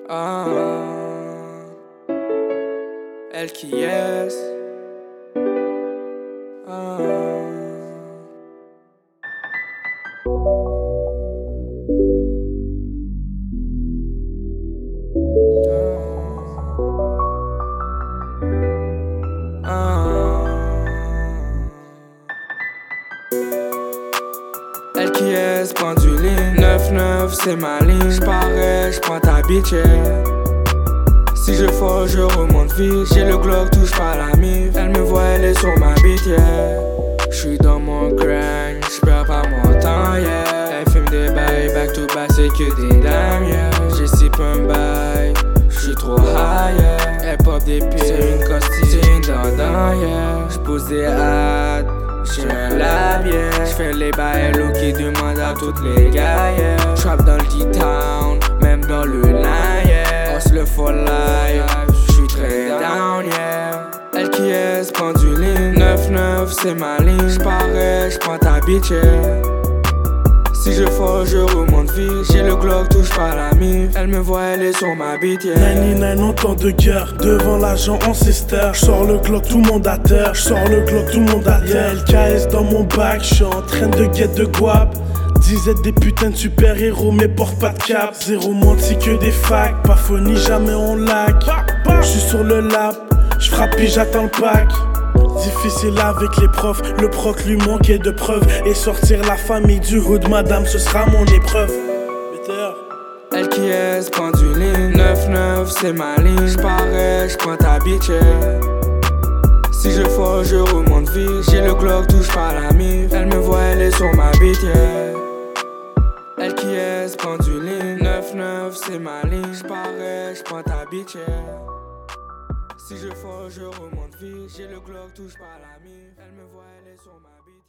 Ah, elle qui est. Ah, elle qui est penduline 9-9 c'est ma ligne. J'parais, j'prends ta bitch yeah. Si je fall, je remonte vite. J'ai le Glock, touche pas la mif. Elle me voit, elle est sur ma bite yeah. J'suis dans mon grind, j'perds pas mon temps yeah. Elle fume des bails, back to back c'est que des dames yeah. J'ai sip un bail, j'suis trop high yeah. Elle pop des pieds, c'est une costille, c'est une dindin yeah. J'pose des hâtes, j'ai un lab yeah. J'fais les bails hello qui demandent à toutes les gars yeah. Trap dans le D-Town, même dans le line yeah. Hustle le for life, j'suis très down yeah. Elle qui est penduline 9-9 c'est ma ligne. J'parais, j'prends ta bitch yeah. Si je fall, je remonte vite. J'ai le Glock, touche pas la mif. Elle me voit, elle est sur ma bite yeah. 99 ans temps de guerre, devant l'agent ancesteur. J'sors le Glock, tout le monde à terre. J'sors le Glock, tout le monde à terre. LKS dans mon bac, j'suis en train de get de guap. Dizaines des putains de super-héros mais porte pas de cap. Zéro menti que des facs, pas funny, jamais on lag. J'suis sur le lap, j'frappe puis j'attends le pack. Difficile avec les profs, le proc lui manquait de preuves. Et sortir la famille du hood, madame, ce sera mon épreuve. Elle qui est penduline 9-9 c'est ma ligne. J'parais, j'prends ta bitch yeah. Si je fall, je remonte vite. J'ai le Glock, touche pas la mif. Elle me voit, elle est sur ma bite yeah. Elle qui est penduline 9-9 c'est ma ligne. J'parais, j'prends ta bitch yeah. Si je fall, je remonte vite. J'ai le Glock, touche pas la mif. Elle me voit, elle est sur ma bite.